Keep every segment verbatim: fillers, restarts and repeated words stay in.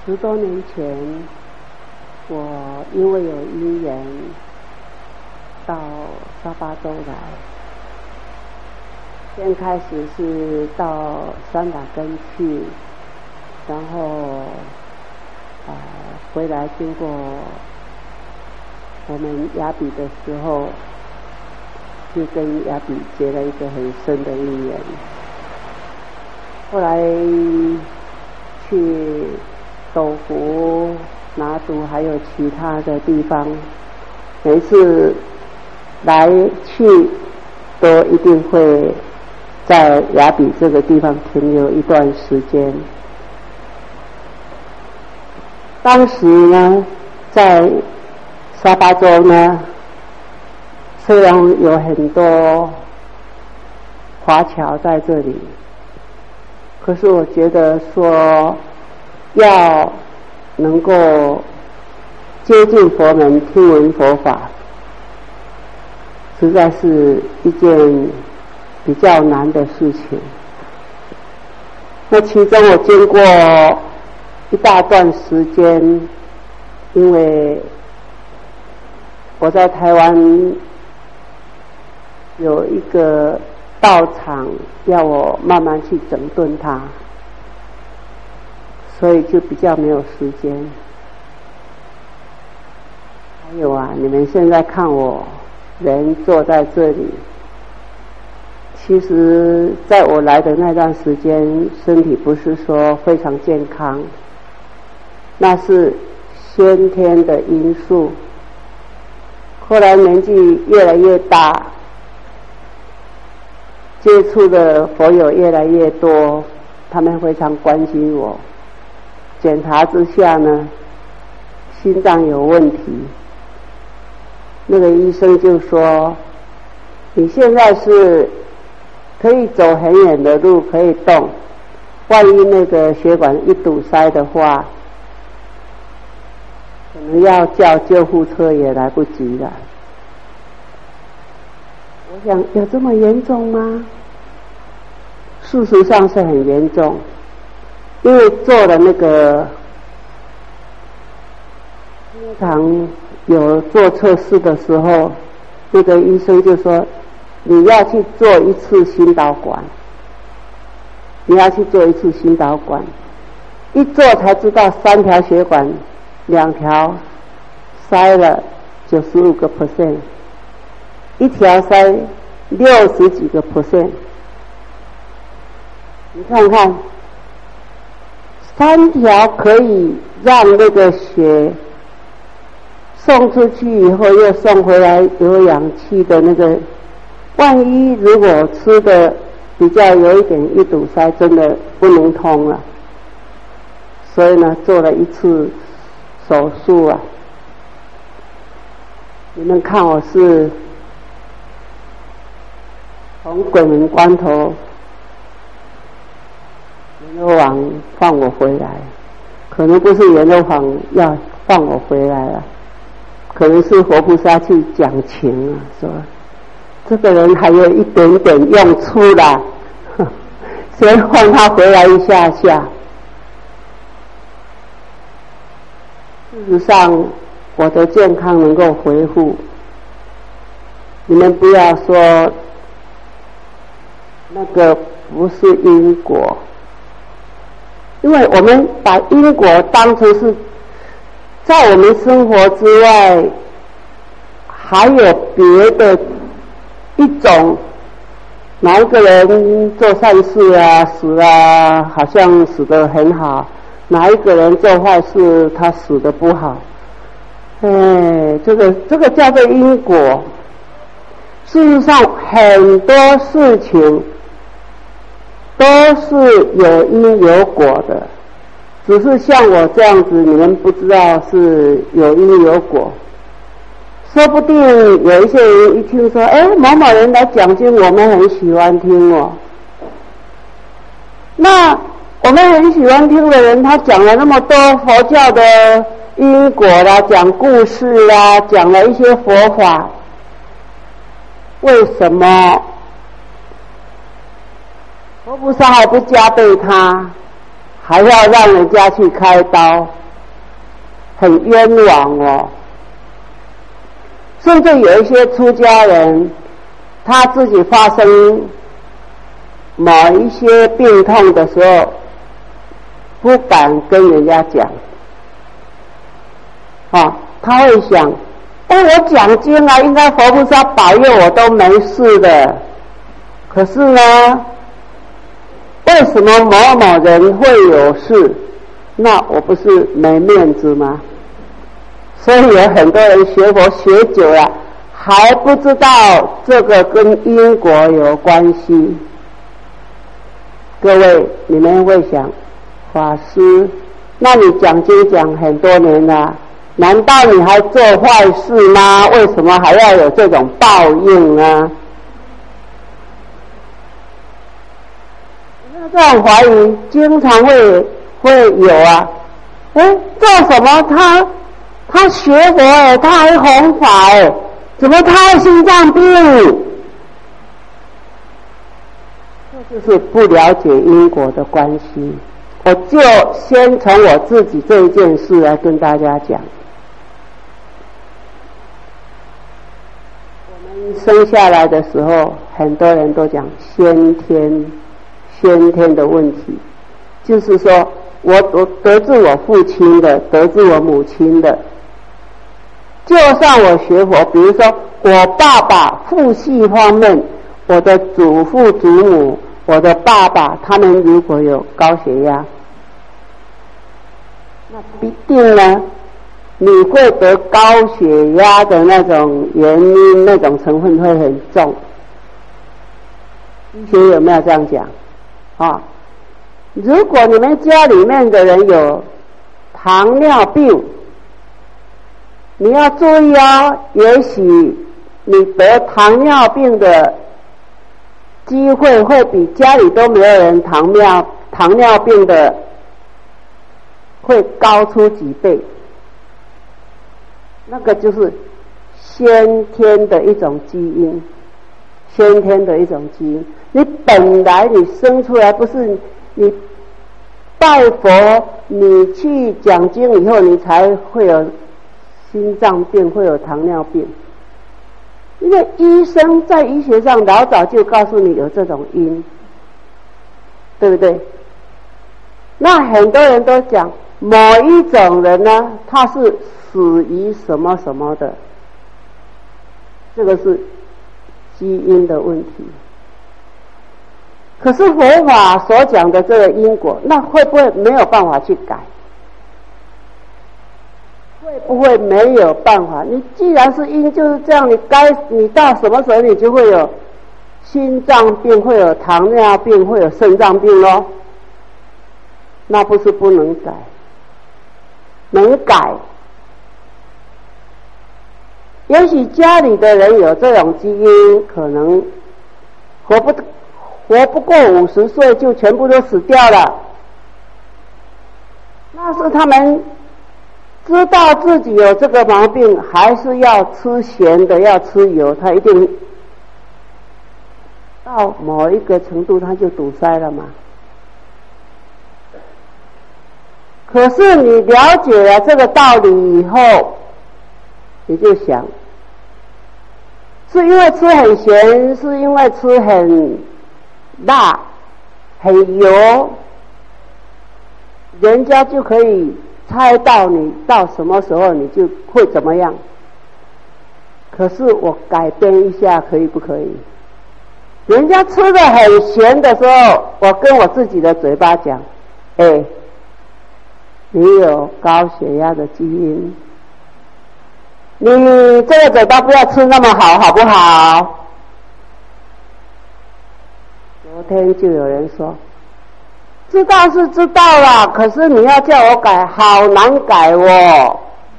十多年前，我因为有因缘到沙巴州来，先开始是到三打根去，然后呃回来经过我们雅比的时候，就跟雅比结了一个很深的姻缘。后来去斗湖、拿督还有其他的地方，每次来去都一定会在雅比这个地方停留一段时间。当时呢，在沙巴州呢，虽然有很多华侨在这里，可是我觉得说要能够接近佛门、听闻佛法，实在是一件比较难的事情。那其中我经过一大段时间，因为我在台湾有一个道场要我慢慢去整顿它，所以就比较没有时间。还有啊，你们现在看我人坐在这里，其实在我来的那段时间，身体不是说非常健康，那是先天的因素。后来年纪越来越大，接触的佛友越来越多，他们非常关心我。检查之下呢，心脏有问题。那个医生就说，你现在是可以走很远的路，可以动，万一那个血管一堵塞的话，可能要叫救护车也来不及了。我想，有这么严重吗？事实上是很严重，因为做了那个经常有做测试的时候，那个医生就说你要去做一次心导管，你要去做一次心导管，一做才知道三条血管，两条塞了九十五个 percent， 一条塞六十几个 percent。你看看，三条可以让那个血送出去以后又送回来有氧气的那个，万一如果吃的比较有一点一堵塞，真的不能通了。所以呢，做了一次手术啊。你们看我是从鬼门关头阎罗王放我回来，可能不是阎罗王要放我回来了，可能是活菩萨去讲情啊，说这个人还有一点点用处啦，先放他回来一下下。事实上，我的健康能够恢复，你们不要说那个不是因果，因为我们把因果当成是在我们生活之外还有别的一种，哪一个人做善事啊死啊好像死得很好，哪一个人做坏事他死得不好，哎，这个这个叫做因果。事实上很多事情都是有因有果的，只是像我这样子，你们不知道是有因有果。说不定有一些人一听说，哎，某某人来讲经，我们很喜欢听哦。那我们很喜欢听的人，他讲了那么多佛教的因果啦，讲故事啦，讲了一些佛法，为什么佛菩萨还不加倍他， 还要让人家去开刀，很冤枉哦。甚至有一些出家人，他自己发生某一些病痛的时候，不敢跟人家讲，啊，他会想，哎，我讲经啊，应该佛菩萨保佑我都没事的，可是呢，为什么某某人会有事？那我不是没面子吗？所以有很多人学佛学久了，还不知道这个跟因果有关系。各位，你们会想，法师，那你讲经讲很多年了，难道你还做坏事吗？为什么还要有这种报应呢？这种怀疑经常会会有啊。哎，做什么他他学佛哎，他还弘法哎，怎么他还心脏病？这就是不了解因果的关系。我就先从我自己这一件事来跟大家讲。我们生下来的时候，很多人都讲先天先天的问题，就是说我我得自我父亲的，得自我母亲的。就算我学佛，比如说我爸爸父系方面，我的祖父祖母，我的爸爸，他们如果有高血压，那必定呢，你会得高血压的那种原因，那种成分会很重。医学有没有这样讲啊？如果你们家里面的人有糖尿病，你要注意哦，也许你得糖尿病的机会会比家里都没有人糖尿糖尿病的会高出几倍。那个就是先天的一种基因，先天的一种基因。你本来你生出来不是你拜佛，你去讲经以后，你才会有心脏病，会有糖尿病。因为医生在医学上老早就告诉你有这种因，对不对？那很多人都讲某一种人呢，他是死于什么什么的，这个是基因的问题。可是佛法所讲的这个因果，那会不会没有办法去改？会不会没有办法？你既然是因就是这样，你该你到什么时候你就会有心脏病，会有糖尿病，会有肾脏病咯。那不是不能改，能改。也许家里的人有这种基因，可能活不活不过五十岁就全部都死掉了。那是他们知道自己有这个毛病，还是要吃咸的，要吃油，他一定到某一个程度他就堵塞了嘛。可是你了解了这个道理以后，你就想，是因为吃很咸，是因为吃很辣很油，人家就可以猜到你到什么时候你就会怎么样。可是我改变一下可以不可以？人家吃的很咸的时候，我跟我自己的嘴巴讲，哎，你有高血压的基因，你这个嘴巴不要吃那么好，好不好？昨天就有人说，知道是知道啦，可是你要叫我改，好难改哦。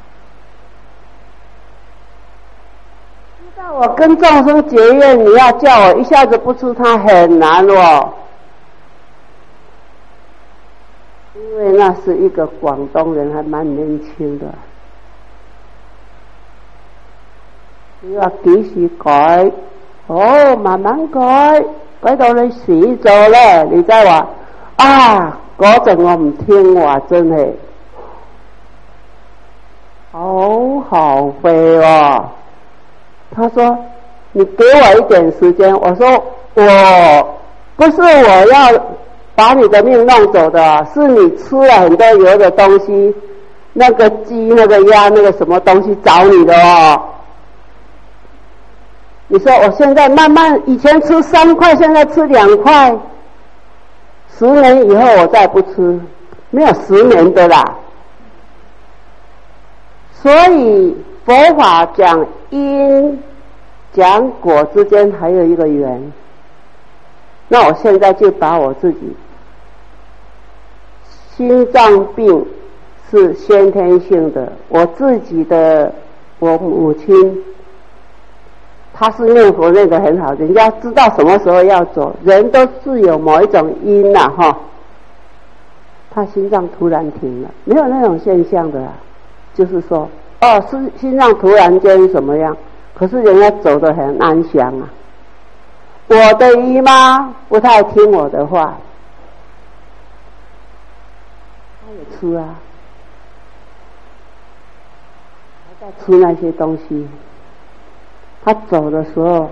知道我跟众生结怨，你要叫我一下子不吃它很难哦。因为那是一个广东人，还蛮年轻的。你話幾時改？哦，慢慢改，改到你死咗咧，你再話啊， 嗰陣我唔聽話，真係好好飛哦。他說：“你給我一點時間。”我說：“我不是我要把你的命弄走的，是你吃了很多油的東西，那個雞、那個鴨、那個什麼東西找你的哦。你說我現在慢慢，以前吃三塊，現在吃兩塊，十年以後我再不吃，沒有十年的啦。所以佛法講因講果之間還有一個緣。那我現在就把我自己心臟病是先天性的，我自己的我母親。他是念佛念得很好，人家知道什麼時候要走，人都是有某一種因啊哈。他心臟突然停了，沒有那種現象的啊，就是說哦，是心臟突然間怎麼樣，可是人家走得很安詳啊。我的姨媽不太聽我的話，她也吃啊，還在吃那些東西。他走的時候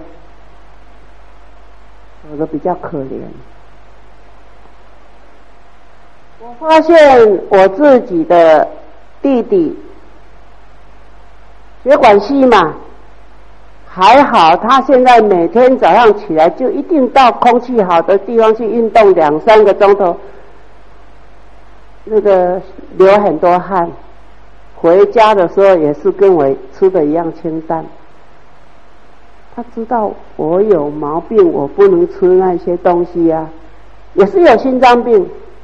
走得比較可憐。我發現我自己的弟弟血管系嘛，還好，他現在每天早上起來就一定到空氣好的地方去運動兩三個鐘頭，那個流很多汗，回家的時候也是跟我吃的一樣清淡。他知道我有毛病，我不能吃那些東西啊，也是有心臟病。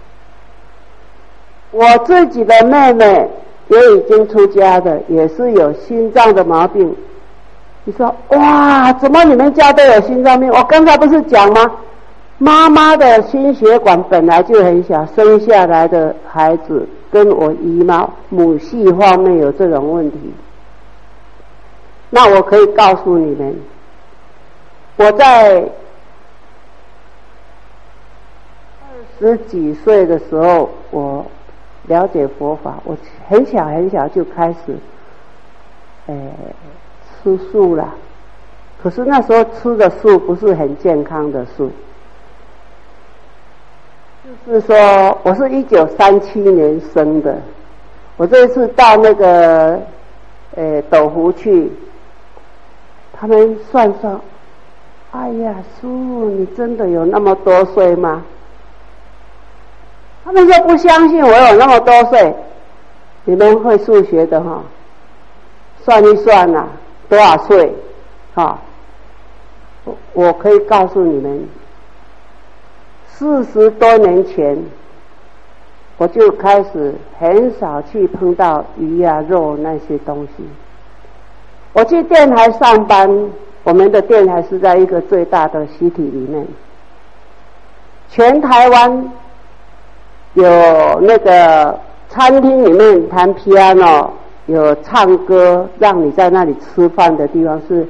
我自己的妹妹也已經出家的，也是有心臟的毛病。你說哇，怎麼你們家都有心臟病？我剛才不是講嗎？媽媽的心血管本來就很小，生下來的孩子跟我姨媽母系方面有這種問題。那我可以告訴你們，我在二十幾歲的時候，我了解佛法，我很小很小就開始，呃，吃素了。可是那時候吃的素不是很健康的素，就是說我是一九三七年生的，我這一次到那個，呃，斗湖去，他們算算。哎呀，叔，你真的有那麼多歲嗎？他們就不相信我有那麼多歲。你們會數學的哈，算一算啊，多少歲？哈，我我可以告訴你們，四十多年前，我就開始很少去碰到魚啊、肉那些東西。我去電台上班。我們的電台是在一個最大的實體裡面，全台灣有那個餐廳裡面彈 piano， 有唱歌，讓你在那裡吃飯的地方是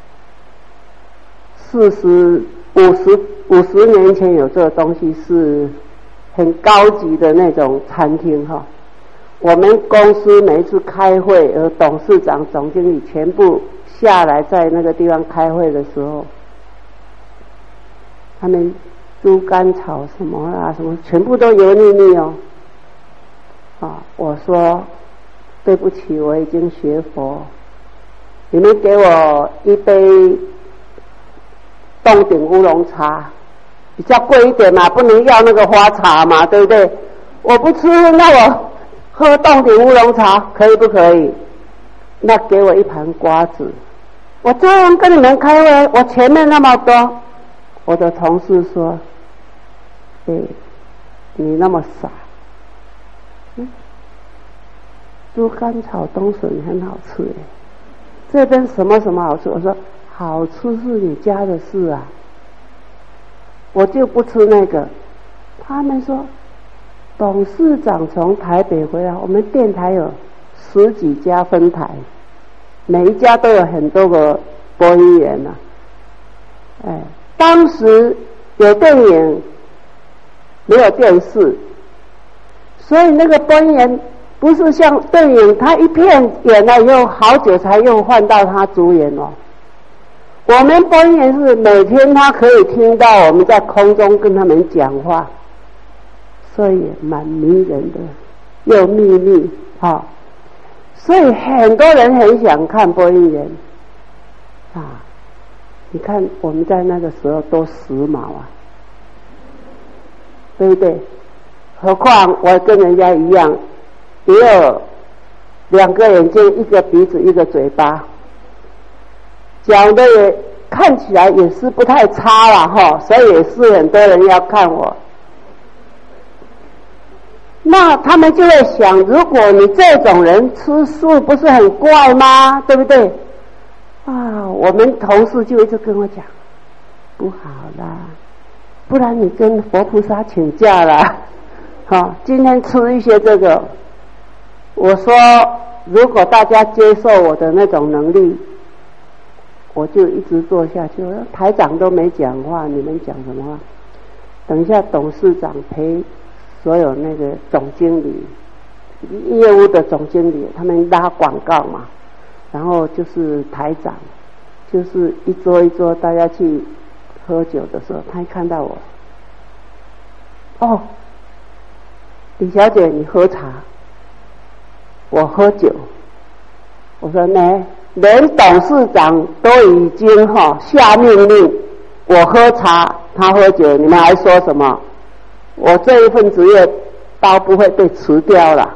四十五十五十年前有這個東西，是很高級的那種餐廳哈。我們公司每一次開會，有董事長、總經理全部下來在那個地方開會的時候，他們豬肝炒什麼啊，什麼全部都油膩膩哦。啊，我說對不起，我已經學佛，你們給我一杯凍頂烏龍茶，比較貴一點嘛，不能要那個花茶嘛，對不對？我不吃，那我喝凍頂烏龍茶可以不可以？那給我一盤瓜子。我這樣跟你們開會，我前面那麼多，我的同事說：“哎，你那麼傻，嗯，豬肝炒冬筍很好吃哎，這邊什麼什麼好吃？”我說：“好吃是你家的事啊，我就不吃那個。”他們說：“董事長從台北回來，我們電台有十幾家分台。”每一家都有很多個播音員啊，哎，當時有電影，沒有電視， 所以那个播音员不是像电影，他一片演了以后好久才又换到他主演哦。我们播音员是每天他可以听到我们在空中跟他们讲话，所以蛮迷人的，又秘密哈、哦。所以很多人很想看播音员啊。你看我们在那个时候多时髦啊，对不对？何况我跟人家一样，也有两个眼睛，一个鼻子，一个嘴巴，讲的也看起来也是不太差啦齁，所以也是很多人要看我。那他们就会想，如果你这种人吃素不是很怪吗？对不对？啊，我们同事就一直跟我讲，不好啦，不然你跟佛菩萨请假啦。好，今天吃一些这个，我说如果大家接受我的那种能力，我就一直做下去。台长都没讲话，你们讲什么话？等一下董事长陪所有那个总经理、业务的总经理，他们拉广告嘛，然后就是台长，就是一桌一桌大家去喝酒的时候，他一看到我，哦，李小姐你喝茶，我喝酒。我说呢，连董事长都已经哈、哦、下命令，我喝茶，他喝酒，你们还说什么？我这一份职业都不会被辞掉了。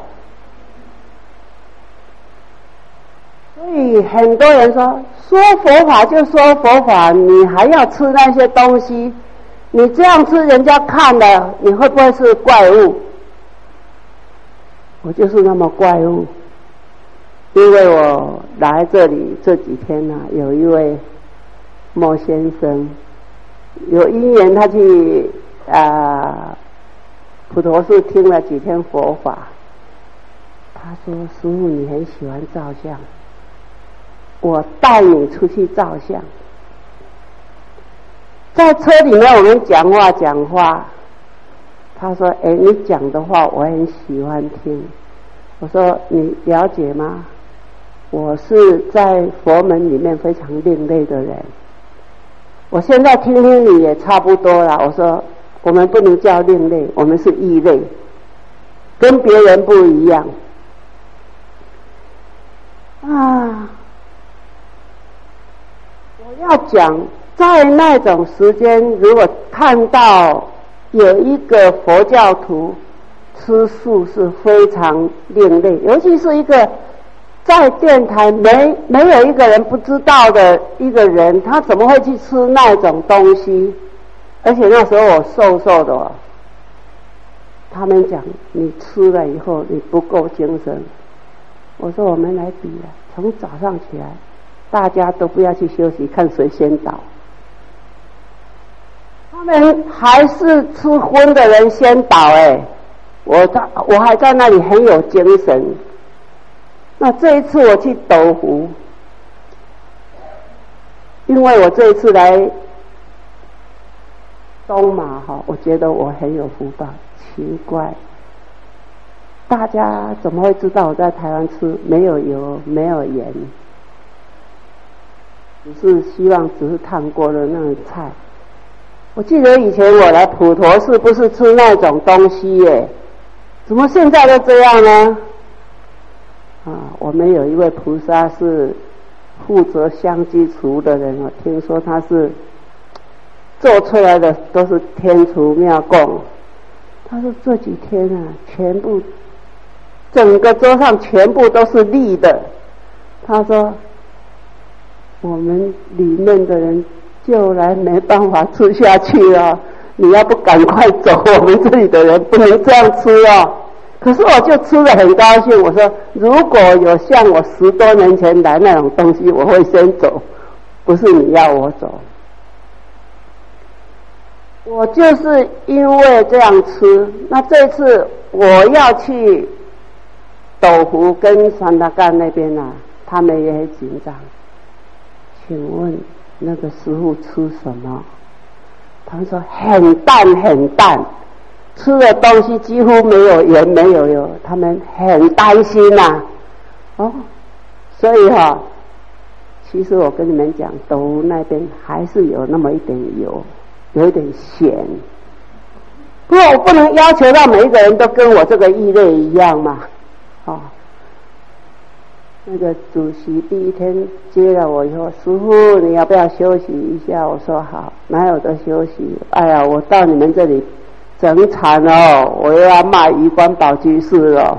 所以很多人说，说佛法就说佛法，你还要吃那些东西，你这样吃人家看了，你会不会是怪物？我就是那么怪物。因为我来这里这几天呢、啊，有一位莫先生有因缘，他去啊普陀寺听了几天佛法，他说：“师父，你很喜欢照相，我带你出去照相。”在车里面我们讲话讲话，他说：“哎，你讲的话我很喜欢听。”我说：“你了解吗？我是在佛门里面非常另类的人，我现在听听你也差不多了。”我说我们不能叫另类，我们是异类，跟别人不一样啊。我要讲在那种时间，如果看到有一个佛教徒吃素是非常另类，尤其是一个在电台没没有一个人不知道的一个人，他怎么会去吃那种东西？而且那时候我瘦瘦的、哦，他们讲你吃了以后你不够精神。我说我们来比了，从早上起来，大家都不要去休息，看谁先倒。他们还是吃荤的人先倒哎，我在我还在那里很有精神。那这一次我去斗湖，因为我这一次来东马哈，我觉得我很有福报。奇怪，大家怎么会知道我在台湾吃没有油没有盐，只是希望只是烫过的那种菜。我记得以前我来普陀寺不是吃那种东西耶，怎么现在都这样呢？啊，我们有一位菩萨是负责香积厨的人，我听说他是做出来的都是天厨妙供。他说这几天啊，全部整个桌上全部都是绿的。他说我们里面的人就来没办法吃下去了，你要不赶快走，我们这里的人不能这样吃哦。可是我就吃得很高兴，我说如果有像我十多年前来那种东西，我会先走，不是你要我走。我就是因为这样吃，那这次我要去斗湖跟三达干那边啊，他们也很紧张。请问那个师父吃什么？他们说很淡很淡。 吃的东西几乎没有盐没有油，他们很担心呐、啊。哦，所以哈、哦，其实我跟你们讲，斗湖那边还是有那么一点油，有一点咸。不过我不能要求到每一个人都跟我这个异类一样嘛，哦。那个主席第一天接了我以后，师父你要不要休息一下？我说好，哪有的休息？哎呀，我到你们这里整场哦，我又要骂余光宝居士了。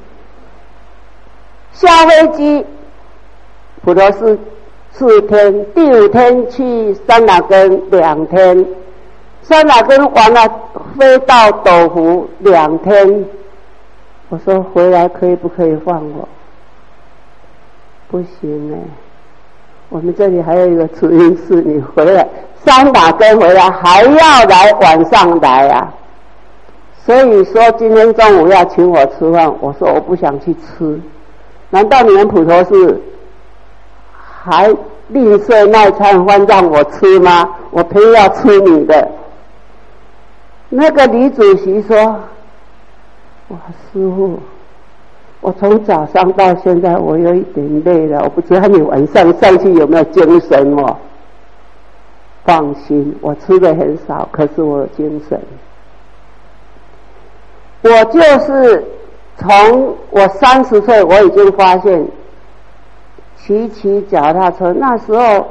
下飞机，普陀寺四天，第五天去三打根两天，三打根完了飞到斗湖两天。我说回来可以不可以放我？不行哎，我们这里还有一个慈云寺，你回来三打根回来还要来晚上来啊。所以说今天中午要请我吃饭，我说我不想去吃。难道你们普陀寺还吝啬那餐饭让我吃吗？我偏要吃你的。那个李主席说，哇师父，我从早上到现在我有一点累了，我不知道你晚上上去有没有精神哦。放心，我吃的很少，可是我有精神。我就是从我三十岁我已经发现骑骑脚踏车，那时候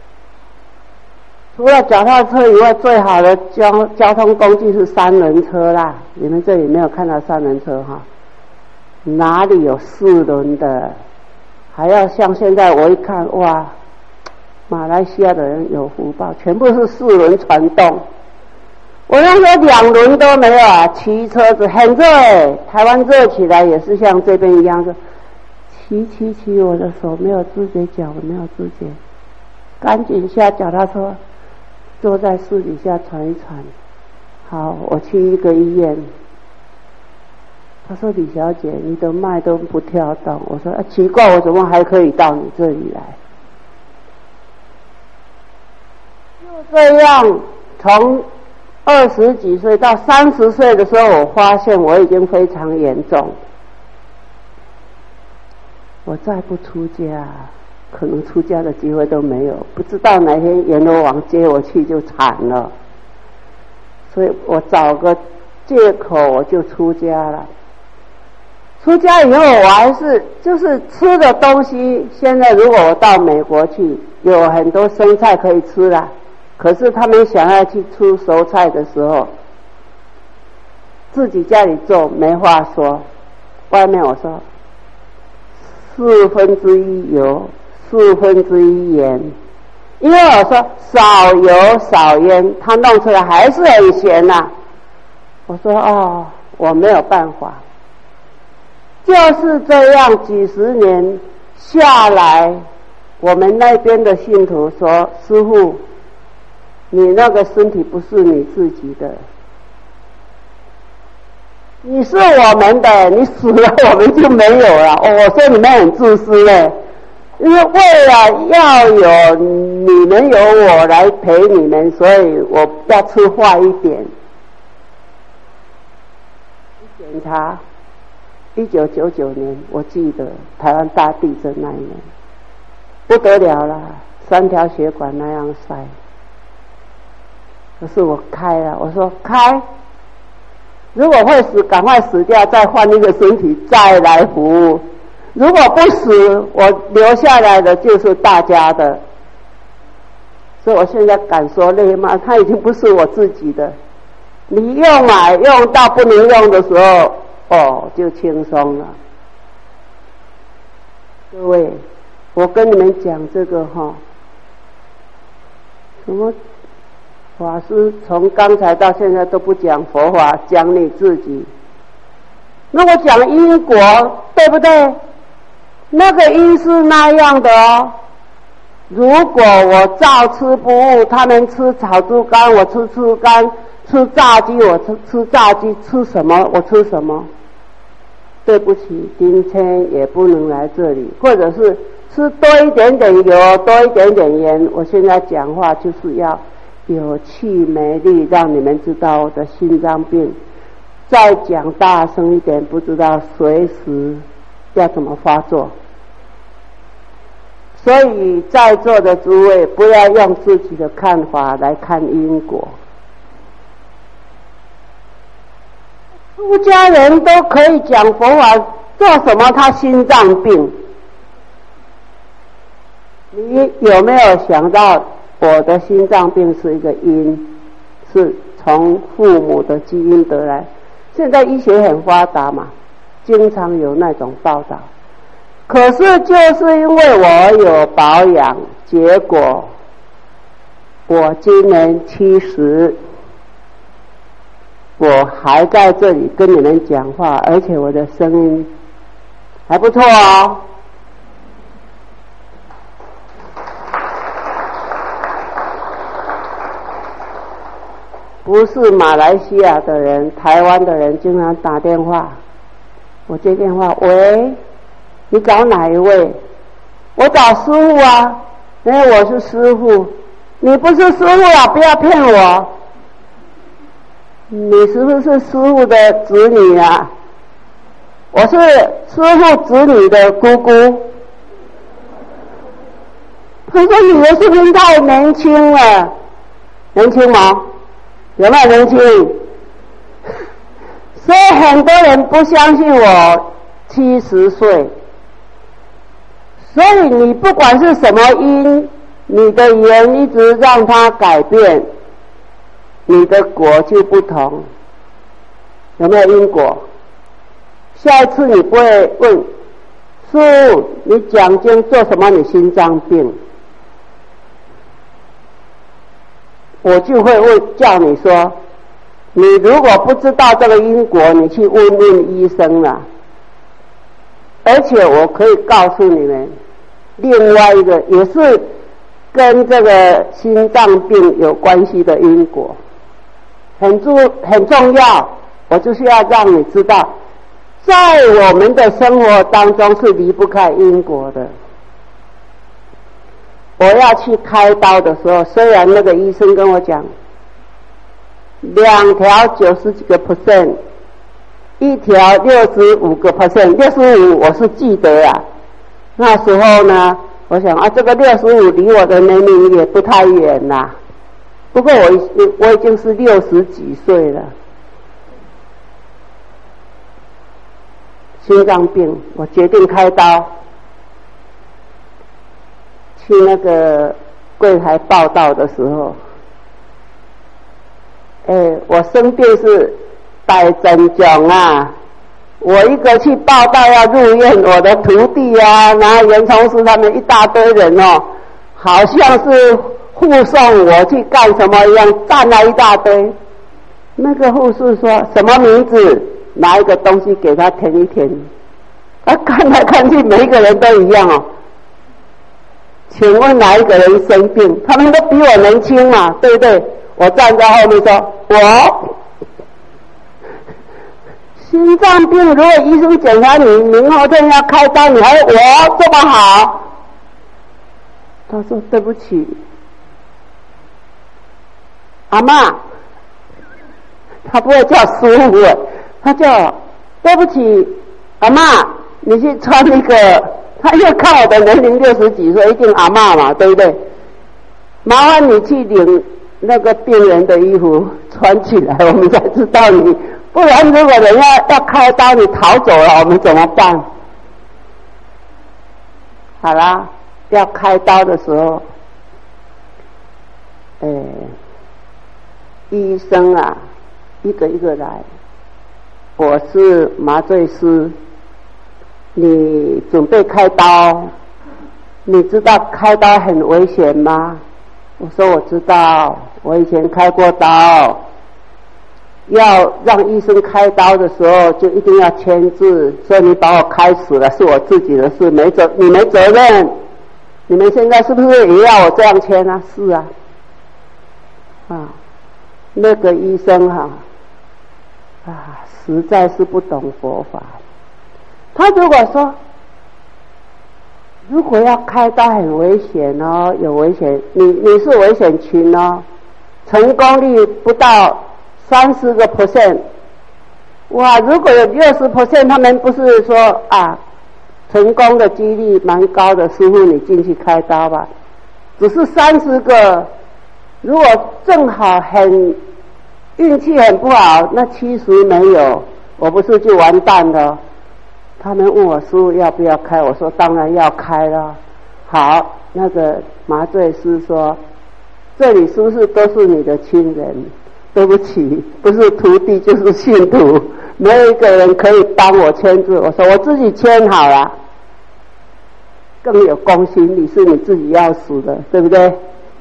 除了脚踏车以外，最好的交交通工具是三轮车啦。你们这里没有看到三轮车哈？哪里有四轮的？还要像现在我一看，哇，马来西亚的人有福报，全部是四轮传动。我那时候两轮都没有啊，骑车子很热诶，台湾热起来也是像这边一样的，骑骑骑，我的手没有知觉，脚没有知觉，赶紧下脚踏车，坐在树底下喘一喘。好，我去一个医院。他说李小姐，你的脉都不跳动。我说、啊、奇怪，我怎么还可以到你这里来？就这样，从二十几岁到三十岁的时候，我发现我已经非常严重。我再不出家，可能出家的机会都没有，不知道哪天阎罗王接我去就惨了。所以我找个借口我就出家了。出家以后我还是就是吃的东西，现在如果我到美国去，有很多生菜可以吃啦，可是他们想要去吃熟菜的时候，自己家里做没话说，外面我说四分之一油，四分之一盐，因为我说少油少盐，它弄出来还是很咸呐、啊。我说哦，我没有办法。就是这样几十年下来，我们那边的信徒说，师父，你那个身体不是你自己的，你是我们的，你死了我们就没有了。哦，我说你们很自私嘞，因为为了要有你们有我来陪你们，所以我要吃坏一点。检查一九九九年，我记得台湾大地震那一年，不得了了，三条血管那样塞。可是我开了，我说开，如果会死，赶快死掉，再换一个身体再来服务。如果不死，我留下来的就是大家的。所以我现在敢说累吗？它已经不是我自己的。你用啊，用到不能用的时候，哦，就轻松了。各位，我跟你们讲这个哈，什么法师从刚才到现在都不讲佛法，讲你自己。那我讲因果，对不对？那个因是那样的哦。如果我照吃不误，他们吃炒猪肝，我吃猪肝，吃炸鸡，我吃吃炸鸡，吃什么我吃什么。对不起，今天也不能来这里，或者是吃多一点点油，多一点点盐。我现在讲话就是要有气没力，让你们知道我的心脏病再讲大声一点，不知道随时要怎么发作。所以在座的诸位，不要用自己的看法来看因果。出家人都可以讲佛法，做什么他心脏病？你有没有想到我的心脏病是一个因，是从父母的基因得来？现在医学很发达嘛，经常有那种报道。可是就是因为我有保养，结果我今年七十，我还在这里跟你们讲话，而且我的声音还不错哦。不是马来西亚的人，台湾的人经常打电话，我接电话，喂，你找哪一位？我找师父啊，因为我是师父。你不是师父啊，不要骗我。你是不是师父的子女啊？我是师父子女的姑姑。他说你的声音太年轻了，年轻吗？有没有年轻？所以很多人不相信我七十岁。所以你不管是什么因，你的缘一直让它改变，你的果就不同。有没有因果？下一次你不会问师父你讲经做什么？你心脏病，我就会问叫你说，你如果不知道这个因果，你去问问医生啦。而且我可以告诉你们，另外一个也是跟这个心脏病有关系的因果，很重很重要。我就是要让你知道，在我们的生活当中是离不开因果的。我要去开刀的时候，虽然那个医生跟我讲两条九十几个 percent， 一条六十五个 percent， 六十五我是记得啊。那时候呢，我想啊，这个六十五离我的年龄也不太远啦。不过我我已经是六十几岁了，心脏病，我决定开刀。去那个柜台报到的时候，哎，我生病是大真种啊！我一个去报到要入院，我的徒弟啊，然后袁崇师他们一大堆人哦，好像是护送我去干什么一样，站了一大堆。那个护士说什么名字，拿一个东西给他填一填，啊，看来看去每一个人都一样哦。请问哪一个人生病？他们都比我年轻嘛，对不对？我站在后面说，我心脏病，如果医生检查你明后天要开刀，你还我这么好？他说对不起，阿嬷，他不会叫师父，他叫对不起，阿嬷，你去穿那个。他又看我的年龄六十几岁，一定阿嬷嘛，对不对？麻烦你去领那个病人的衣服穿起来，我们才知道你。不然如果人家要开刀，你逃走了，我们怎么办？好啦，要开刀的时候，哎，医生啊，一个一个来。我是麻醉师。你准备开刀，你知道开刀很危险吗？我说我知道，我以前开过刀。要让医生开刀的时候，就一定要签字，说你把我开死了，是我自己的事，没责你没责任。你们现在是不是也要我这样签啊？是啊，啊，那个医生哈、啊，啊，实在是不懂佛法。他如果说，如果要开刀很危险哦，有危险，你你是危险群哦，成功率不到三十个 percent， 哇，如果有六十 percent， 他们不是说啊，成功的几率蛮高的，师父你进去开刀吧。只是三十个，如果正好很运气很不好，那七十没有，我不是就完蛋了。他们问我师父要不要开，我说当然要开了。好，那个麻醉师说，这里是不是都是你的亲人？对不起，不是徒弟就是信徒，没有一个人可以帮我签字。我说我自己签好了，更有公信力，是你自己要死的，对不对？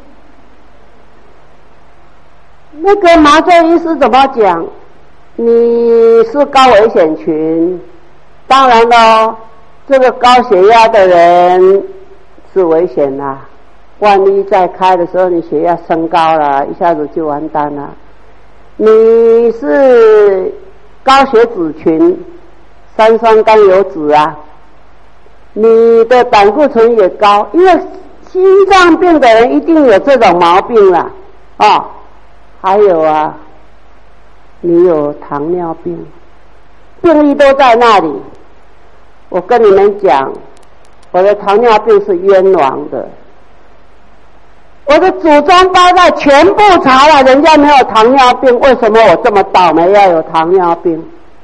那个麻醉医师怎么讲？你是高危险群，当然咯，这个高血压的人是危险啦，万一在开的时候你血压升高了，一下子就完蛋了。你是高血脂群，三酸甘油脂啊，你的胆固醇也高，因为心脏病的人一定有这种毛病啦啊。还有啊，你有糖尿病，病例都在那里。我跟你们讲，我的糖尿病是冤枉的。我的祖宗八代全部查了，人家没有糖尿病，为什么我这么倒霉要有糖尿病？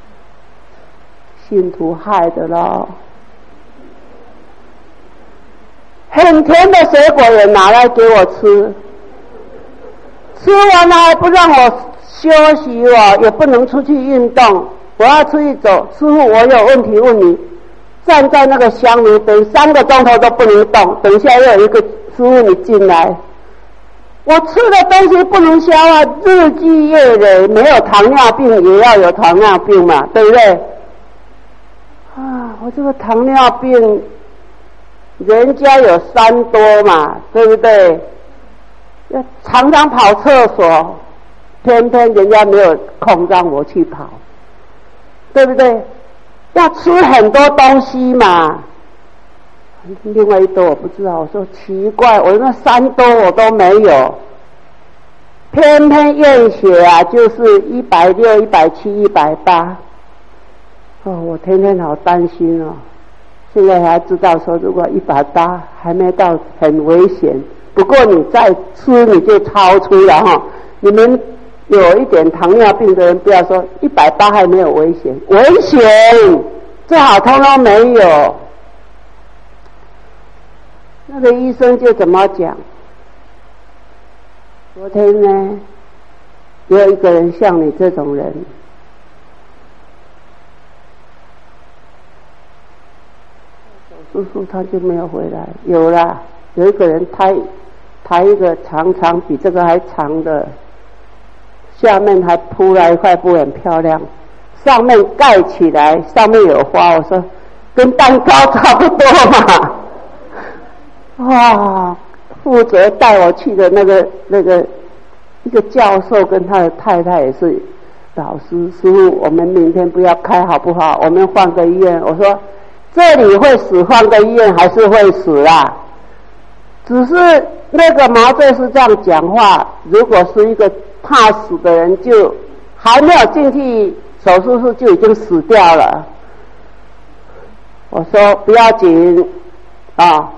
信徒害的咯。很甜的水果也拿来给我吃，吃完了还不让我休息，我也不能出去运动，我要出去走。师父，我有问题问你，站在那个香炉等三个钟头都不能动，等一下又有一个师父你进来，我吃的东西不能消化，日积月累，没有糖尿病也要有糖尿病嘛，对不对？啊，我这个糖尿病，人家有三多嘛，对不对？要常常跑厕所，偏偏人家没有空让我去跑，对不对？要吃很多东西嘛。另外一多我不知道，我说奇怪，我那三多我都没有，偏偏验血啊，就是一百六、一百七、一百八。哦，我天天好担心哦。现在还知道说，如果一百八还没到，很危险。不过你再吃你就超出了哈。你们有一点糖尿病的人，不要说一百八还没有危险，危险，最好通通没有。那个医生就怎么讲？昨天呢，有一个人像你这种人，手术术他就没有回来。有啦，有一个人抬抬一个长长比这个还长的，下面还铺了一块布很漂亮，上面盖起来，上面有花。我说跟蛋糕差不多嘛。哇，负责带我去的那个那个一个教授跟他的太太也是老师，师父，我们明天不要开好不好？我们换个医院。我说这里会死，换个医院还是会死啦。只是那个麻醉师这样讲话，如果是一个怕死的人，就还没有进去手术室就已经死掉了。我说不要紧啊。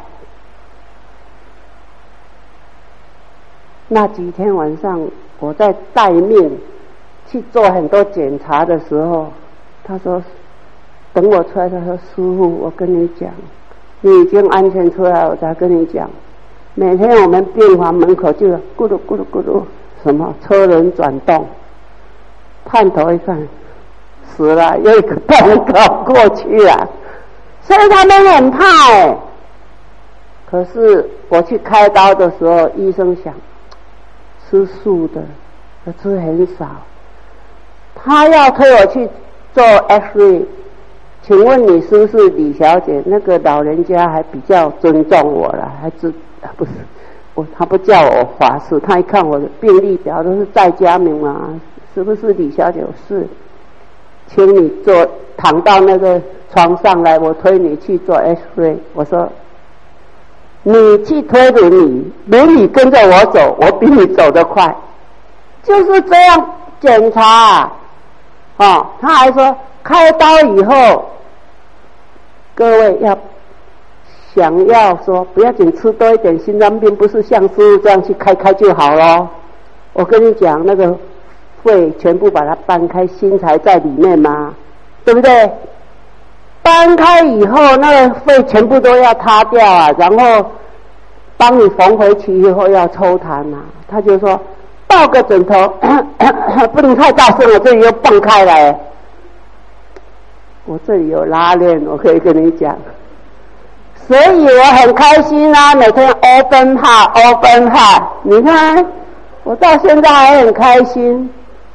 那几天晚上我在待命去做很多检查的时候，他说等我出来，他说师父，我跟你讲，你已经安全出来，我才跟你讲。每天我们病房门口就咕噜咕噜咕噜，什么车轮转动，探头一看，死了，有一个洞搞过去了，所以他们很怕哎。可是我去开刀的时候，医生想吃素的，我吃很少，他要推我去做 X-ray。请问你是不是李小姐？那个老人家还比较尊重我了，还知不是我，他不叫我法师，他一看我的病历表都是在家名嘛，是不是李小姐？是，请你坐躺到那个床上来，我推你去做 X-ray。我说你去推轮椅，轮椅跟着我走，我比你走得快，就是这样检查。 哦，他还说开刀以后，各位要想要说不要紧，吃多一点心脏病，不是像师父这样去开开就好咯。我跟你讲，那个肺全部把它搬开，心才在里面嘛，对不对？搬开以后，那个肺全部都要塌掉啊，然后帮你缝回去以后要抽痰啊。他就说抱个枕头，咳咳不能太大声，我这里又蹦开来。我这里有拉链，我可以跟你讲。所以我很开心啊，每天 open heart open heart， 你看我到现在还很开心。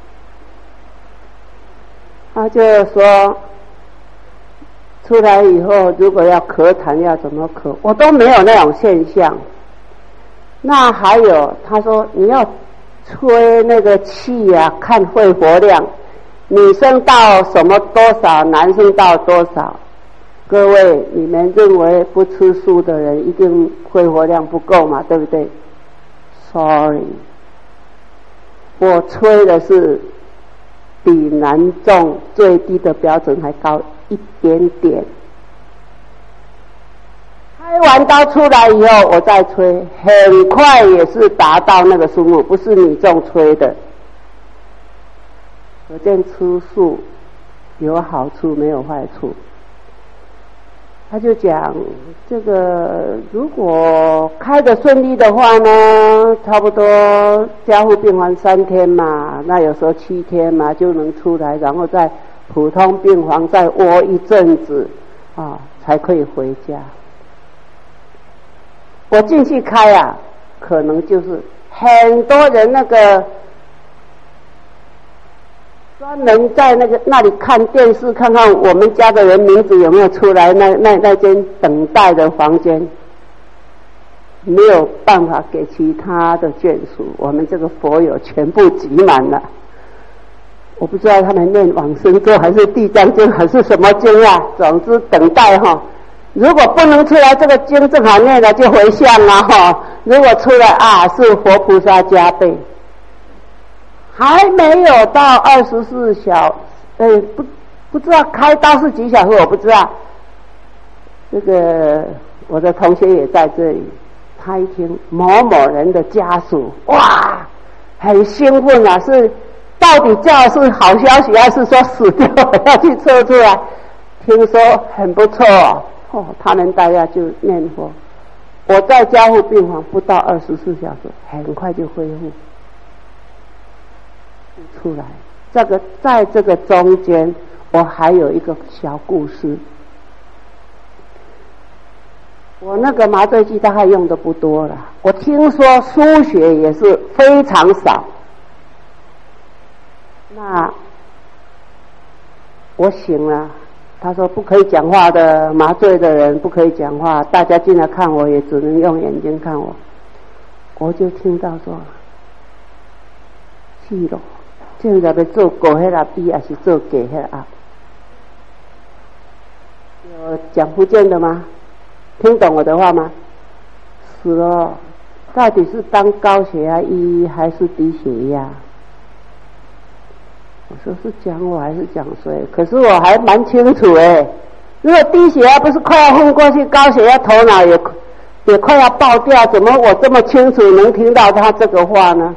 他就说出来以后如果要咳痰要怎么咳，我都没有那种现象。那还有他说你要吹那个气啊，看肺活量，女生到什么多少，男生到多少。各位，你们认为不吃素的人一定肺活量不够嘛？对不对 ？Sorry， 我吹的是比男众最低的标准还高一点点。开完刀出来以后，我再吹，很快也是达到那个数目，不是女众吹的。可见吃素有好处没有坏处。他就讲这个如果开得顺利的话呢，差不多加护病房三天嘛，那有时候七天嘛就能出来，然后在普通病房再窝一阵子啊，才可以回家。我进去开啊，可能就是很多人那个专门在那个那里看电视，看看我们家的人名字有没有出来，那那那间等待的房间没有办法给其他的眷属，我们这个佛友全部挤满了。我不知道他们念往生咒还是地藏经还是什么经啊，总之等待哈。如果不能出来，这个经正好念了就回向了哈。如果出来啊，是佛菩萨加倍。还没有到二十四小，呃，不不知道开刀是几小时，我不知道。这个我的同学也在这里，他一听某某人的家属，哇，很兴奋啊！是到底叫是好消息，还是说死掉了要去测出来？听说很不错哦，哦他们大家就念佛。我在加护病房不到二十四小时，很快就恢复。出来，这个在这个中间，我还有一个小故事。我那个麻醉剂大概用的不多了，我听说输血也是非常少。那我醒了，他说不可以讲话的，麻醉的人不可以讲话，大家进来看我也只能用眼睛看我。我就听到说，去了。现在要做狗迄个逼，还是做给迄个啊？有讲福建的吗？听懂我的话吗？死了，到底是当高血压医还是低血压？我说是讲我还是讲谁？可是我还蛮清楚诶。如果低血压不是快要昏过去，高血压头脑也也快要爆掉，怎么我这么清楚能听到他这个话呢？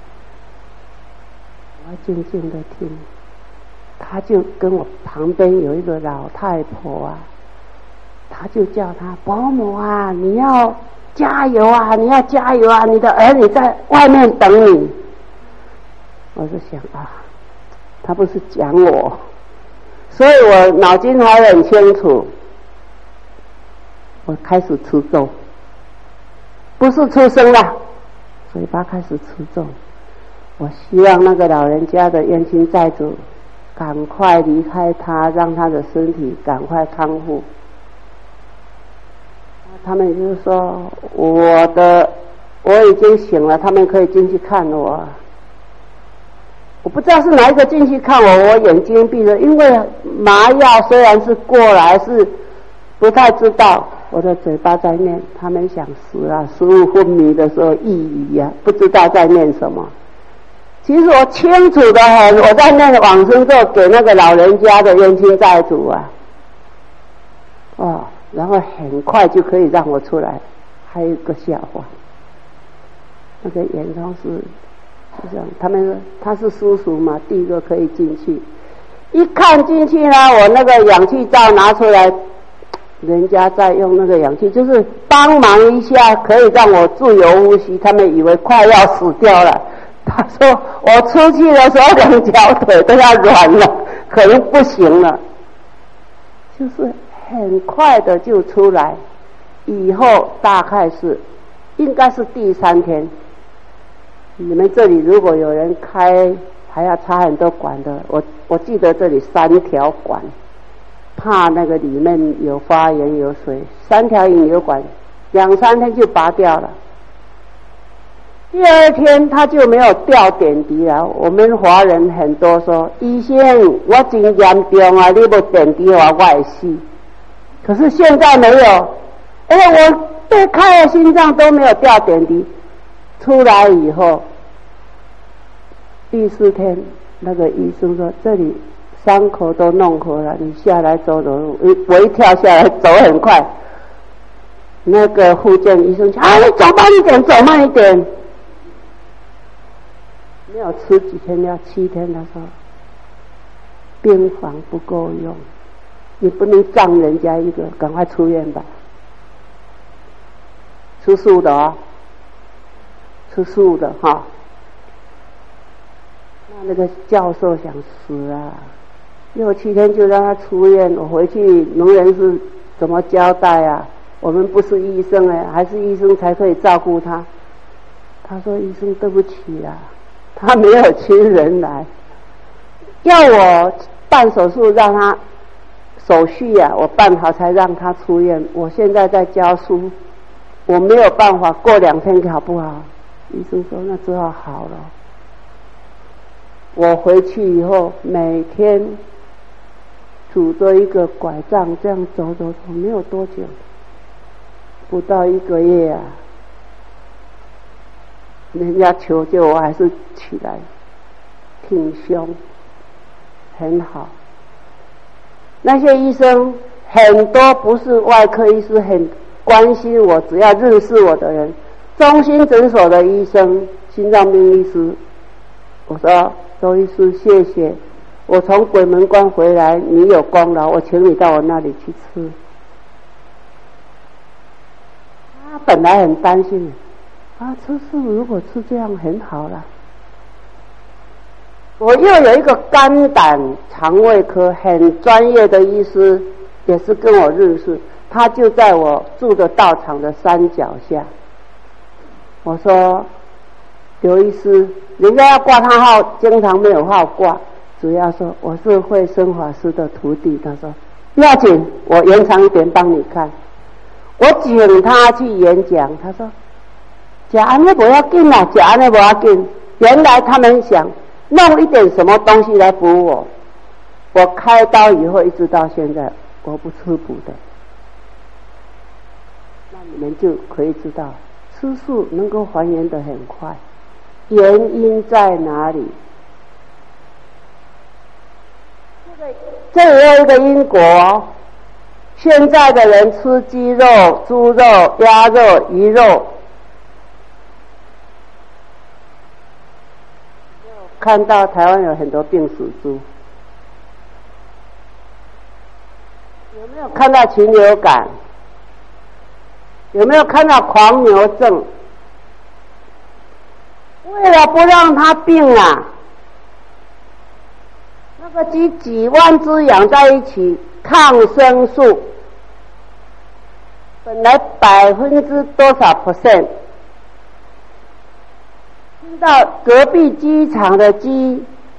我静静的听，他就跟我旁边有一个老太婆啊，他就叫他伯母啊，你要加油啊，你要加油啊，你的儿女在外面等你。我就想啊，他不是讲我，所以我脑筋还很清楚。我开始持咒，不是出声了，嘴巴开始持咒。我希望那个老人家的冤亲债主赶快离开他，让他的身体赶快康复。他们就是说我的我已经醒了，他们可以进去看我。我不知道是哪一个进去看我，我眼睛闭着，因为麻药虽然是过来，是不太知道。我的嘴巴在念，他们想死啊，食物昏迷的时候抑郁啊，不知道在念什么。 其实我清楚的很，我在那个往生咒给那个老人家的冤亲债主啊，哦，然后很快就可以让我出来。还有一个笑话，那个严同是是这样，他们说他是叔叔嘛，第一个可以进去，一看进去呢，我那个氧气罩拿出来，人家在用那个氧气，就是帮忙一下，可以让我自由呼吸，他们以为快要死掉了。他说我出去的时候两条腿都要软了，可能不行了，就是很快的就出来。以后大概是应该是第三天，你们这里如果有人开还要插很多管的，我我记得这里三条管，怕那个里面有发炎有水，三条引流管两三天就拔掉了。第二天他就没有吊点滴了。我们华人很多说，医生我真严重啊，你不点滴我我会死。可是现在没有，哎，我被开了心脏都没有吊点滴，出来以后第四天那个医生说这里伤口都弄好了，你下来走走路。我一跳下来走很快，那个复健医生说啊，你走慢一点，走慢一点。没有吃几天药，七天他说病房不够用，你不能葬人家一个，赶快出院吧。吃素的哦，吃素的哈。那那个教授想死啊，六七天就让他出院，我回去农人是怎么交代啊？我们不是医生哎，还是医生才可以照顾他。他说医生对不起啊，他没有亲人来，要我办手术让他手续啊，我办好才让他出院。我现在在教书，我没有办法，过两天好不好？医生说那只好好了。我回去以后每天拄着一个拐杖这样走走走，没有多久，不到一个月啊，人家求救我还是起来，挺胸，很好。那些医生很多不是外科医师，很关心我，只要认识我的人，中心诊所的医生、心脏病医师，我说周医师谢谢，我从鬼门关回来，你有功劳，我请你到我那里去吃。他本来很担心啊，吃素如果吃这样很好了。我又有一个肝胆肠胃科很专业的医师，也是跟我认识，他就在我住的道场的山脚下。我说刘医师，人家要挂他号，经常没有号挂，主要说我是慧生法师的徒弟。他说不要紧，我延长一点帮你看。我请他去演讲，他说假安那不要紧啦，假安那不要紧。原来他们想弄一点什么东西来补我，我开刀以后一直到现在我不吃补的。那你们就可以知道吃素能够还原得很快，原因在哪里？这个这里有一个因果。现在的人吃鸡肉、猪肉、鸭肉、鱼肉，看到台湾有很多病死猪，有没有看到禽流感？有没有看到狂牛症？为了不让它病啊，那个鸡几万只养在一起，抗生素本来百分之多少 percent， 听到隔壁鸡场的鸡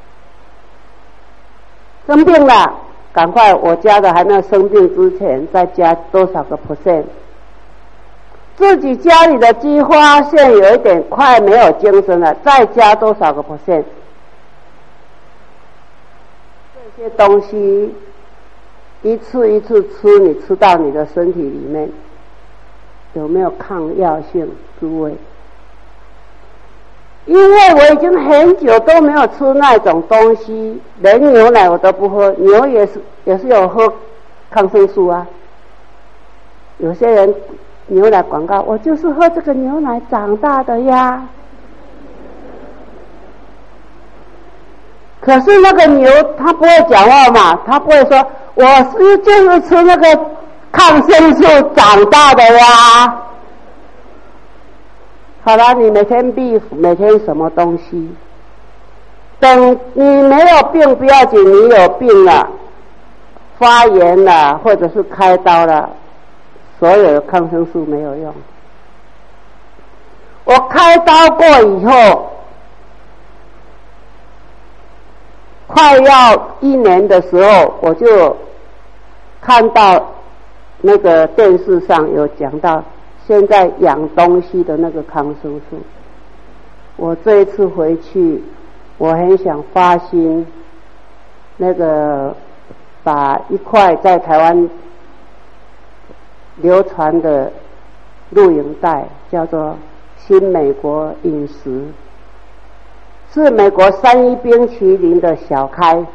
生病了，赶快我家的还没有生病之前再加多少个 percent， 自己家里的鸡发现有一点快没有精神了，再加多少个 percent， 这些东西一次一次吃，你吃到你的身体里面有没有抗药性？诸位， 因为我已经很久都没有吃那种东西，连牛奶我都不喝，牛也是也是有喝抗生素啊。有些人牛奶广告，我就是喝这个牛奶长大的呀。可是那个牛它不会讲话嘛，它不会说我是就是吃那个抗生素长大的呀。好了，你每天 beef， 每天什么东西，等你没有病不要紧，你有病了，发炎了，或者是开刀了，所有的抗生素没有用。我开刀过以后，快要一年的时候，我就看到那个电视上有讲到现在养东西的那个抗生素。我这一次回去，我很想发心，那个把一块在台湾流传的录影带，叫做《新美国饮食》，是美国三一冰淇淋的小开。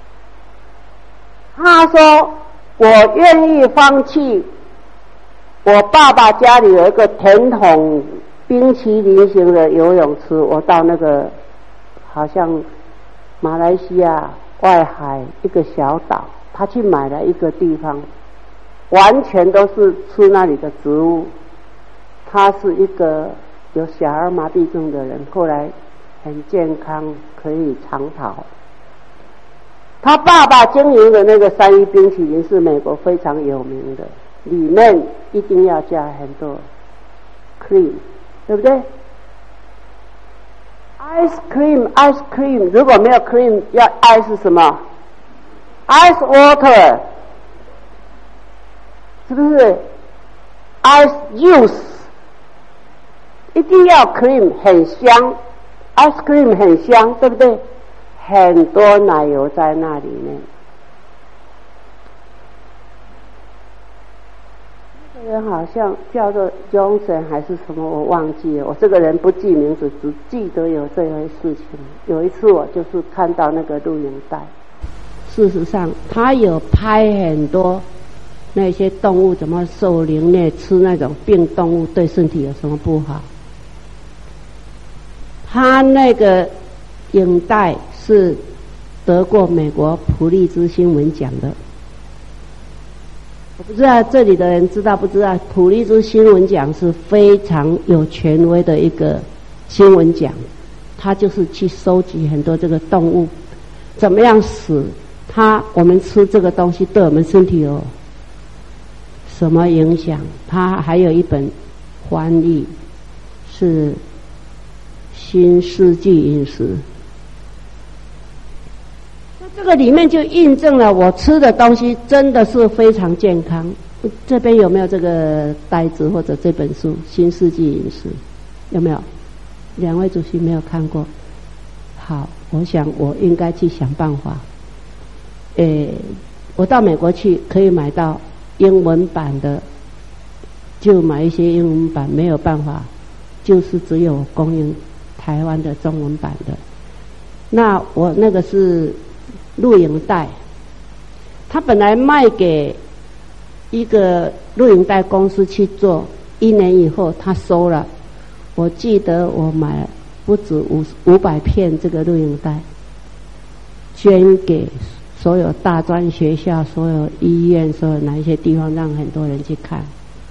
他说我愿意放弃我爸爸家里有一个甜筒冰淇淋型的游泳池，我到那个好像马来西亚外海一个小岛，他去买了一个地方，完全都是吃那里的植物。他是一个有小儿麻痹症的人，后来很健康，可以长跑。他爸爸经营的那个三一冰淇淋是美国非常有名的，里面一定要加很多 cream， 对不对？ ice cream ice cream 如果没有 cream 要 ice 什么 ice water， 是不是 ice juice， 一定要 cream， 很香， ice cream 很香，对不对？很多奶油在那里面。这个人好像叫做 Johnson 还是什么，我忘记了。我这个人不记名字，只记得有这回事情。有一次我就是看到那个录影带，事实上他有拍很多那些动物怎么受凌虐，吃那种病动物对身体有什么不好。他那个影带是得过美国普利兹新闻奖的。我不知道这里的人知道不知道，普利兹新闻奖是非常有权威的一个新闻奖，他就是去收集很多这个动物怎么样死，他我们吃这个东西对我们身体有什么影响。他还有一本翻译是新世纪饮食，这个里面就印证了我吃的东西真的是非常健康。这边有没有这个袋子或者这本书《新世纪饮食》？有没有？两位主席没有看过？好，我想我应该去想办法。诶，我到美国去可以买到英文版的，就买一些英文版，没有办法，就是只有供应台湾的中文版的。那我那个是录影带，他本来卖给一个录影带公司去做，一年以后他收了。我记得我买不止五五百片这个录影带，捐给所有大专学校、所有医院、所有哪一些地方，让很多人去看。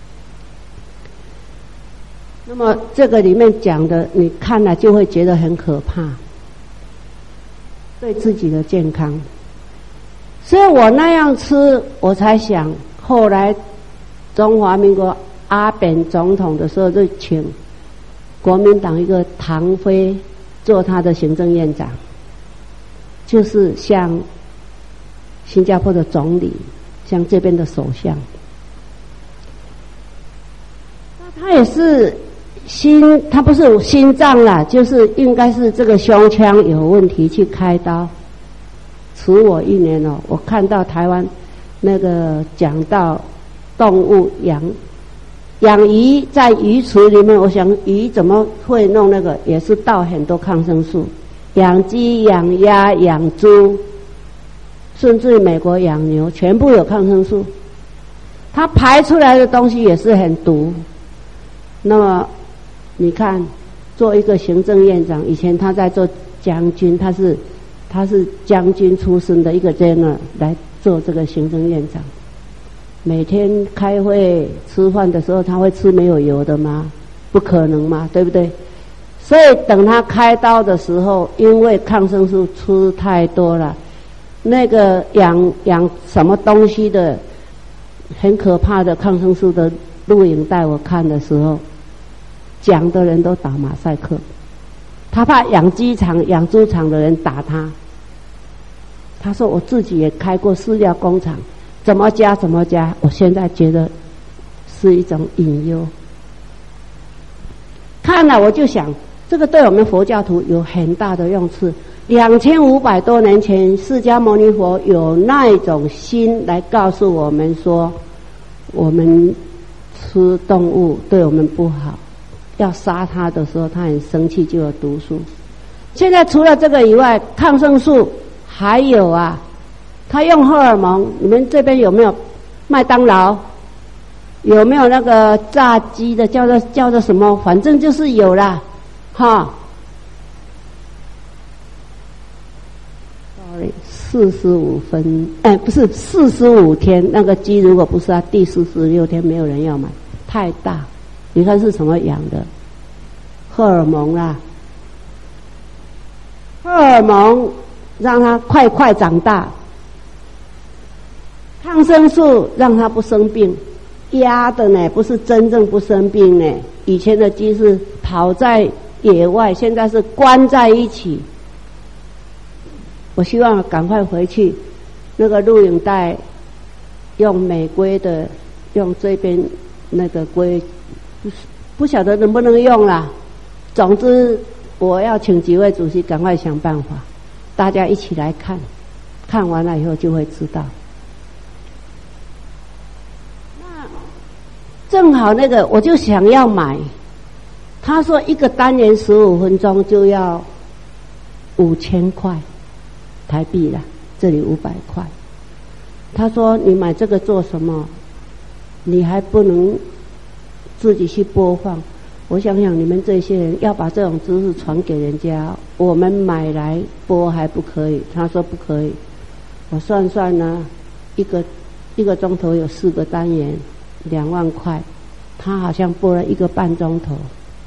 那么这个里面讲的，你看了就会觉得很可怕。对自己的健康，所以我那样吃，我才想，后来中华民国阿扁总统的时候，就请国民党一个唐飞做他的行政院长，就是像新加坡的总理，像这边的首相，那他也是心，他不是心脏啦，就是应该是这个胸腔有问题去开刀，迟我一年哦。我看到台湾那个讲到动物养养鱼在鱼池里面，我想鱼怎么会弄那个，也是倒很多抗生素。养鸡、养鸭、养猪，甚至美国养牛，全部有抗生素。它排出来的东西也是很毒。那么你看，做一个行政院长，以前他在做将军，他是他是将军出身的一个 general 来做这个行政院长。每天开会吃饭的时候，他会吃没有油的吗？不可能嘛，对不对？所以等他开刀的时候，因为抗生素吃太多了，那个养养什么东西的很可怕的抗生素的录影带，我看的时候，讲的人都打马赛克，他怕养鸡场、养猪场的人打他。他说我自己也开过饲料工厂，怎么加怎么加，我现在觉得是一种隐忧。看了我就想，这个对我们佛教徒有很大的用处。两千五百多年前，释迦牟尼佛有那一种心来告诉我们说，我们吃动物对我们不好，要杀它的时候，他很生气，就有毒素。现在除了这个以外，抗生素还有啊，他用荷尔蒙。你们这边有没有麦当劳？有没有那个炸鸡的叫做叫做什么？反正就是有啦，哈。sorry， 四十五分，哎，不是四十五天，那个鸡如果不是啊，第四十六天没有人要买，太大。你看是什么养的？荷尔蒙啦，荷尔蒙让它快快长大，抗生素让它不生病。压的呢，不是真正不生病呢。以前的鸡是跑在野外，现在是关在一起。我希望赶快回去，那个录影带用美规的，用这边那个规，不不晓得能不能用啦。总之，我要请几位主席赶快想办法，大家一起来看，看完了以后就会知道。正好那个我就想要买，他说一个单元十五分钟就要五千块台币啦，这里五百块。他说你买这个做什么？你还不能自己去播放。我想想，你们这些人要把这种知识传给人家，我们买来播还不可以？他说不可以。我算算呢，一个一个钟头有四个单元。两万块，他好像播了一个半钟头，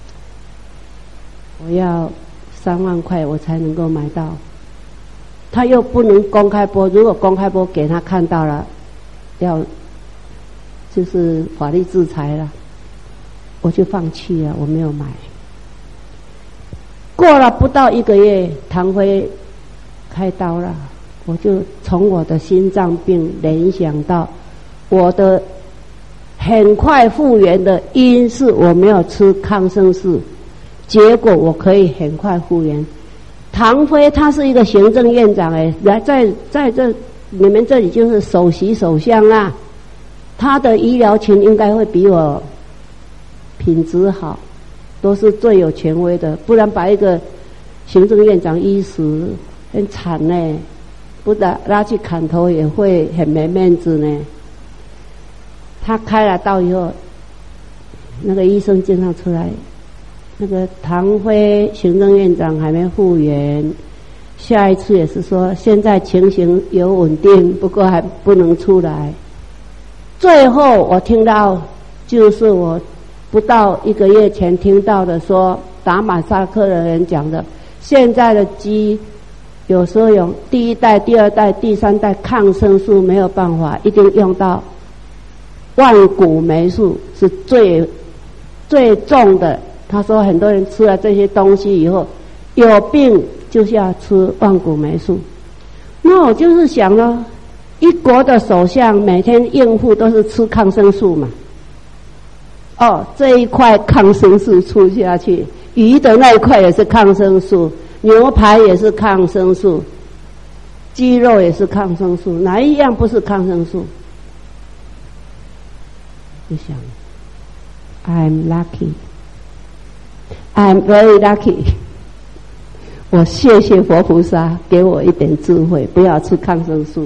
我要三万块我才能够买到。他又不能公开播，如果公开播给他看到了，要就是法律制裁了，我就放弃了，我没有买。过了不到一个月，唐辉开刀了，我就从我的心脏病联想到我的很快复原的因是我没有吃抗生素，结果我可以很快复原。唐辉他是一个行政院长哎，来在在这你们这里就是首席首相啊，他的医疗群应该会比我品质好，都是最有权威的，不然把一个行政院长医死很惨呢，不然拉去砍头也会很没面子呢。他开了刀以后，那个医生经常出来，那个唐辉行政院长还没复原，下一次也是说现在情形有稳定，不过还不能出来。最后我听到就是我不到一个月前听到的，说打马赛克的人讲的，现在的鸡有时候有第一代、第二代、第三代抗生素没有办法，一定用到万古霉素是最最重的。他说很多人吃了这些东西以后有病就是要吃万古霉素。那我就是想了，一国的首相每天应付都是吃抗生素嘛，哦，这一块抗生素出下去，鱼的那一块也是抗生素，牛排也是抗生素，鸡肉也是抗生素，哪一样不是抗生素？就想 I'm lucky. I'm very lucky. 我谢谢佛菩萨给我一点智慧，不要吃抗生素。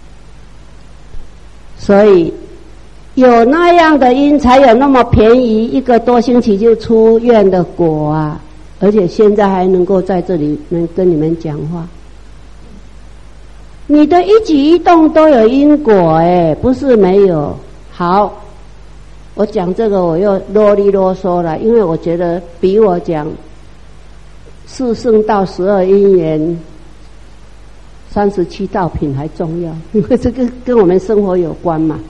所以有那样的因，才有那么便宜，一个多星期就出院的果啊！而且现在还能够在这里能跟你们讲话。你的一举一动都有因果，哎，不是没有。好，我讲这个我又啰里啰嗦了，因为我觉得比我讲四圣道十二因缘三十七道品还重要，因为这个跟我们生活有关嘛。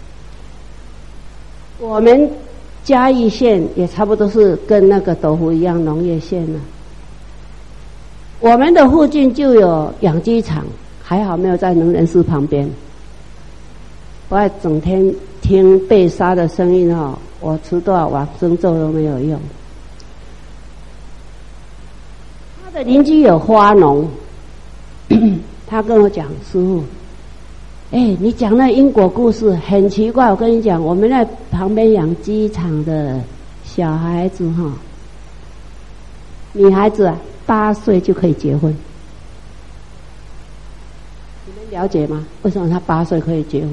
我们嘉义县也差不多是跟那个斗湖一样农业县了。我们的附近就有养鸡场，还好没有在能仁寺旁边。我还整天听被杀的声音哦，我吃多少往生咒都没有用。他的邻居有花农，他跟我讲，师父，哎，你讲那因果故事很奇怪。我跟你讲，我们在旁边养鸡场的小孩子哈，女孩子啊，八岁就可以结婚。你们了解吗？为什么她八岁可以结婚？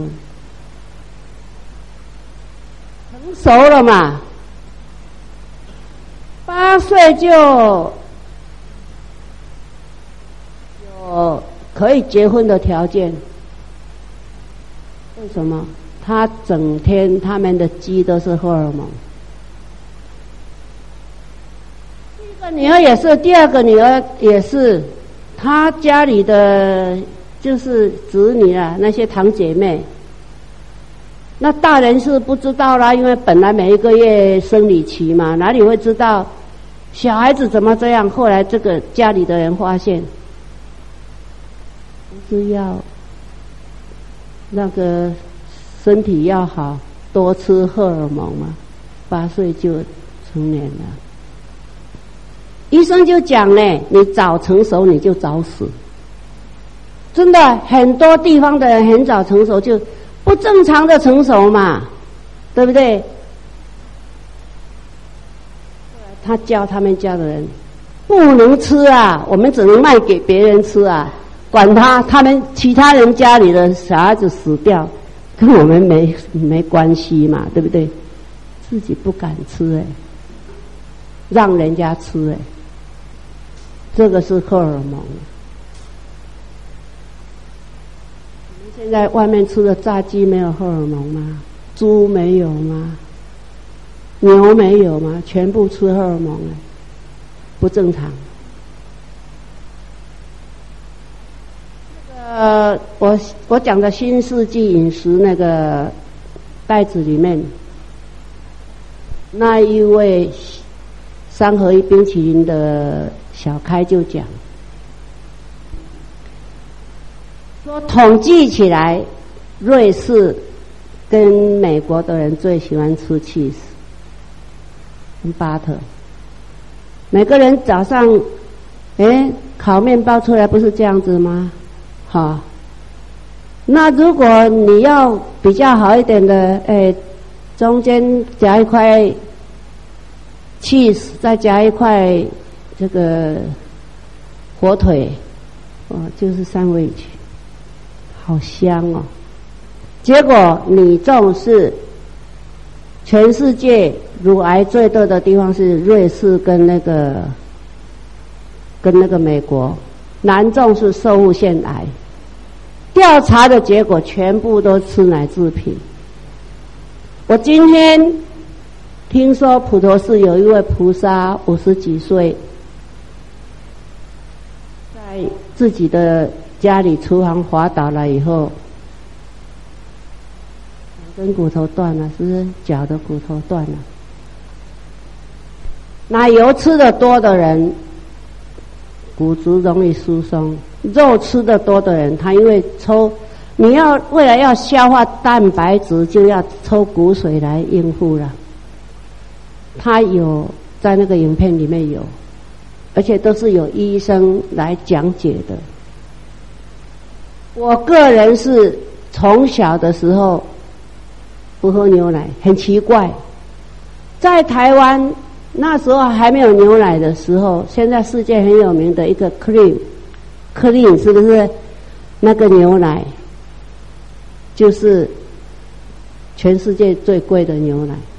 成熟了嘛，八岁就有可以结婚的条件。为什么？他整天他们的鸡都是荷尔蒙。第一个女儿也是，第二个女儿也是，他家里的就是子女啊，那些堂姐妹，那大人是不知道啦，因为本来每一个月生理期嘛，哪里会知道小孩子怎么这样？后来这个家里的人发现，不是要那个身体要好，多吃荷尔蒙嘛，八岁就成年了。医生就讲呢，你早成熟你就早死。真的，很多地方的人很早成熟，就不正常的成熟嘛，对不对？他教他们家的人不能吃啊，我们只能卖给别人吃啊，管他，他们其他人家里的小孩子死掉，跟我们没没关系嘛，对不对？自己不敢吃哎，让人家吃哎，这个是荷尔蒙。现在外面吃的炸鸡没有荷尔蒙吗？猪没有吗？牛没有吗？全部吃荷尔蒙了，不正常。呃，我我讲的新世纪饮食那个袋子里面，那一位三合一冰淇淋的小开就讲说，统计起来，瑞士跟美国的人最喜欢吃 cheese 跟 butter。每个人早上，哎，烤面包出来不是这样子吗？好，那如果你要比较好一点的，哎，中间夹一块 cheese， 再夹一块这个火腿，哦，就是sandwich。好香哦！结果你重视全世界乳癌最多的地方是瑞士跟那个跟那个美国，男重是受物腺癌。调查的结果全部都吃奶制品。我今天听说普陀寺有一位菩萨五十几岁，在自己的家里厨房滑倒了以后，两根骨头断了，是不是？脚的骨头断了。奶油吃的多的人，骨质容易疏松；肉吃的多的人，他因为抽，你要为了要消化蛋白质，就要抽骨髓来应付了。他有在那个影片里面有，而且都是有医生来讲解的。我个人是从小的时候不喝牛奶，很奇怪， 在台湾那时候还没有牛奶的时候，现在世界很有名的一个 Clean，Clean 是不是？那个牛奶就是全世界最贵的牛奶。